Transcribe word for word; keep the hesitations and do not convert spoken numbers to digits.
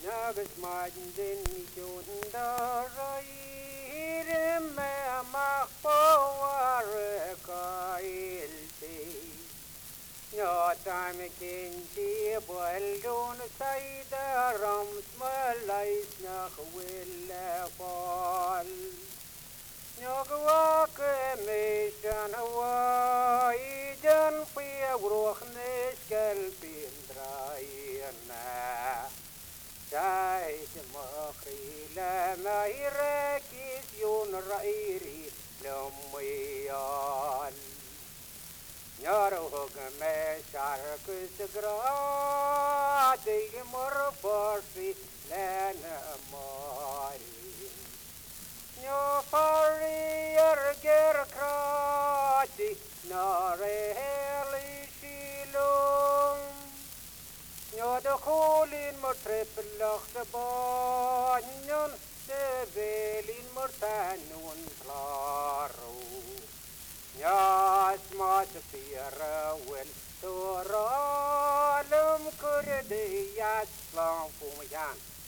Nagas majin yundarai me makpaware kailti. Nyotam kinti baldun saida rams malais nach wille fall. Nyogwak mishan hawaijan pia gruch niskel pindraina. Jai makri lama irakis yun rairi lumayan. Nyarog me sharkus grati murporsi lena marin. Nyo fari erger krati nareheli shilum. Nyo de kolin mor trippelach de banjon de velin mor tanun klaro. Nja smat fyra wel toralum kurdi jat slang på mig